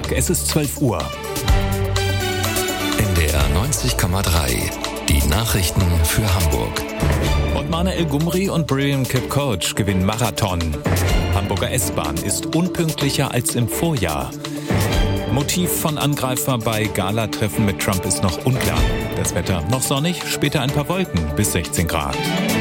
Es ist 12 Uhr. NDR 90,3. Die Nachrichten für Hamburg. Othmane El Ghumri und Brilian Kipkoech gewinnen Marathon. Hamburger S-Bahn ist unpünktlicher als im Vorjahr. Motiv von Angreifer bei Galatreffen mit Trump ist noch unklar. Das Wetter noch sonnig, später ein paar Wolken bis 16 Grad.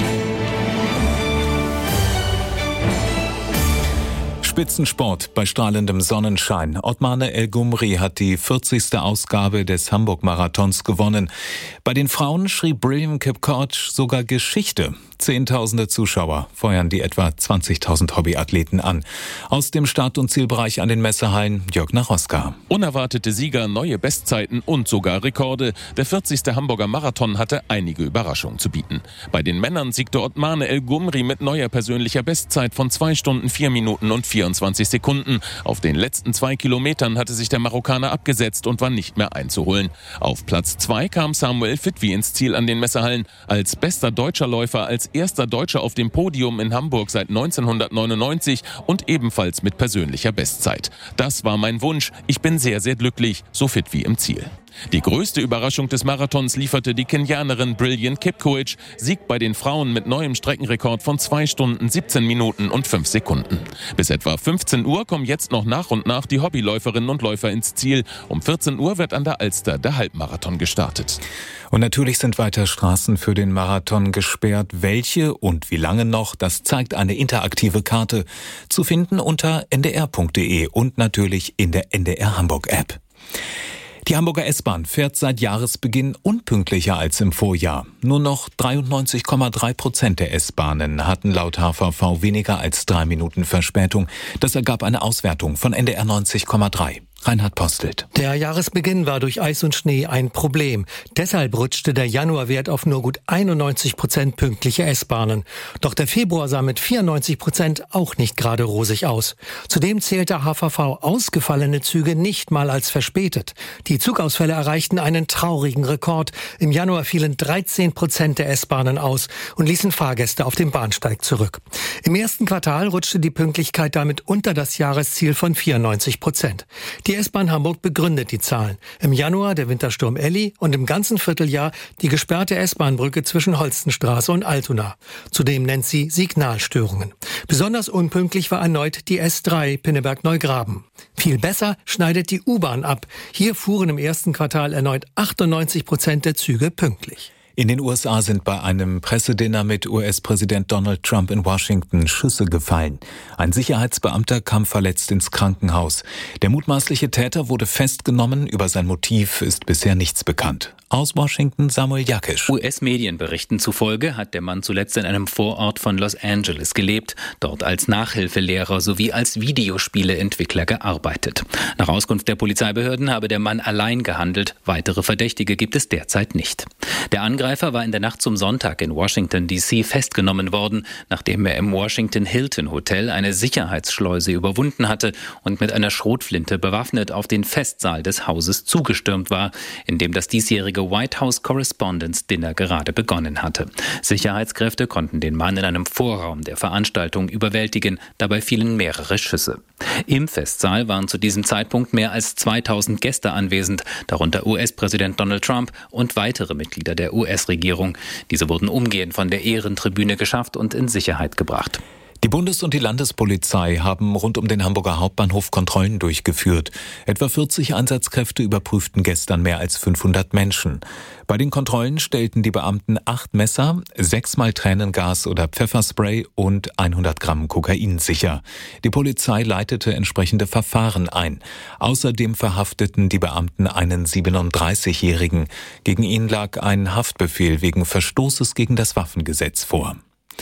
Spitzensport bei strahlendem Sonnenschein. Othmane El Ghumri hat die 40. Ausgabe des Hamburg-Marathons gewonnen. Bei den Frauen schrieb Brilian Kipkoech sogar Geschichte. Zehntausende Zuschauer feuern die etwa 20.000 Hobbyathleten an. Aus dem Start- und Zielbereich an den Messehallen Jörg Naroska. Unerwartete Sieger, neue Bestzeiten und sogar Rekorde. Der 40. Hamburger Marathon hatte einige Überraschungen zu bieten. Bei den Männern siegte Othmane El Ghumri mit neuer persönlicher Bestzeit von 2 Stunden 4 Minuten und 24 Sekunden. Auf den letzten 2 Kilometern hatte sich der Marokkaner abgesetzt und war nicht mehr einzuholen. Auf Platz 2 kam Samuel Fitwi ins Ziel an den Messehallen. Als bester deutscher Läufer, als erster Deutscher auf dem Podium in Hamburg seit 1999 und ebenfalls mit persönlicher Bestzeit. Das war mein Wunsch. Ich bin sehr, sehr glücklich, so fit wie im Ziel. Die größte Überraschung des Marathons lieferte die Kenianerin Brilian Kipkoech. Sieg bei den Frauen mit neuem Streckenrekord von 2 Stunden 17 Minuten und 5 Sekunden. Bis etwa 15 Uhr kommen jetzt noch nach und nach die Hobbyläuferinnen und Läufer ins Ziel. Um 14 Uhr wird an der Alster der Halbmarathon gestartet. Und natürlich sind weiter Straßen für den Marathon gesperrt. Welche und wie lange noch, das zeigt eine interaktive Karte. Zu finden unter ndr.de und natürlich in der NDR Hamburg App. Die Hamburger S-Bahn fährt seit Jahresbeginn unpünktlicher als im Vorjahr. Nur noch 93,3% der S-Bahnen hatten laut HVV weniger als 3 Minuten Verspätung. Das ergab eine Auswertung von NDR 90,3. Reinhard Postelt. Der Jahresbeginn war durch Eis und Schnee ein Problem. Deshalb rutschte der Januarwert auf nur gut 91% pünktliche S-Bahnen. Doch der Februar sah mit 94% auch nicht gerade rosig aus. Zudem zählte HVV ausgefallene Züge nicht mal als verspätet. Die Zugausfälle erreichten einen traurigen Rekord. Im Januar fielen 13% der S-Bahnen aus und ließen Fahrgäste auf dem Bahnsteig zurück. Im ersten Quartal rutschte die Pünktlichkeit damit unter das Jahresziel von 94%. Die S-Bahn Hamburg begründet die Zahlen. Im Januar der Wintersturm Elli und im ganzen Vierteljahr die gesperrte S-Bahn-Brücke zwischen Holstenstraße und Altona. Zudem nennt sie Signalstörungen. Besonders unpünktlich war erneut die S3 Pinneberg-Neugraben. Viel besser schneidet die U-Bahn ab. Hier fuhren im ersten Quartal erneut 98% der Züge pünktlich. In den USA sind bei einem Pressedinner mit US-Präsident Donald Trump in Washington Schüsse gefallen. Ein Sicherheitsbeamter kam verletzt ins Krankenhaus. Der mutmaßliche Täter wurde festgenommen. Über sein Motiv ist bisher nichts bekannt. Aus Washington Samuel Jakisch. US-Medienberichten zufolge hat der Mann zuletzt in einem Vorort von Los Angeles gelebt, dort als Nachhilfelehrer sowie als Videospieleentwickler gearbeitet. Nach Auskunft der Polizeibehörden habe der Mann allein gehandelt. Weitere Verdächtige gibt es derzeit nicht. Der Angreifer war in der Nacht zum Sonntag in Washington D.C. festgenommen worden, nachdem er im Washington Hilton Hotel eine Sicherheitsschleuse überwunden hatte und mit einer Schrotflinte bewaffnet auf den Festsaal des Hauses zugestürmt war, in dem das diesjährige White House Correspondents Dinner gerade begonnen hatte. Sicherheitskräfte konnten den Mann in einem Vorraum der Veranstaltung überwältigen, dabei fielen mehrere Schüsse. Im Festsaal waren zu diesem Zeitpunkt mehr als 2000 Gäste anwesend, darunter US-Präsident Donald Trump und weitere Mitglieder der US-Regierung. Diese wurden umgehend von der Ehrentribüne geschafft und in Sicherheit gebracht. Die Bundes- und die Landespolizei haben rund um den Hamburger Hauptbahnhof Kontrollen durchgeführt. Etwa 40 Einsatzkräfte überprüften gestern mehr als 500 Menschen. Bei den Kontrollen stellten die Beamten 8 Messer, 6-mal Tränengas oder Pfefferspray und 100 Gramm Kokain sicher. Die Polizei leitete entsprechende Verfahren ein. Außerdem verhafteten die Beamten einen 37-Jährigen. Gegen ihn lag ein Haftbefehl wegen Verstoßes gegen das Waffengesetz vor.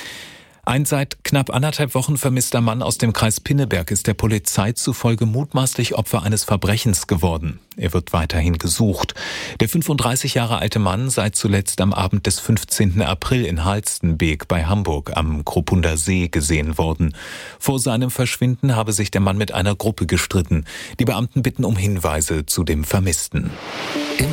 Ein seit knapp 1,5 Wochen vermisster Mann aus dem Kreis Pinneberg ist der Polizei zufolge mutmaßlich Opfer eines Verbrechens geworden. Er wird weiterhin gesucht. Der 35 Jahre alte Mann sei zuletzt am Abend des 15. April in Halstenbeek bei Hamburg am Kropunder See gesehen worden. Vor seinem Verschwinden habe sich der Mann mit einer Gruppe gestritten. Die Beamten bitten um Hinweise zu dem Vermissten.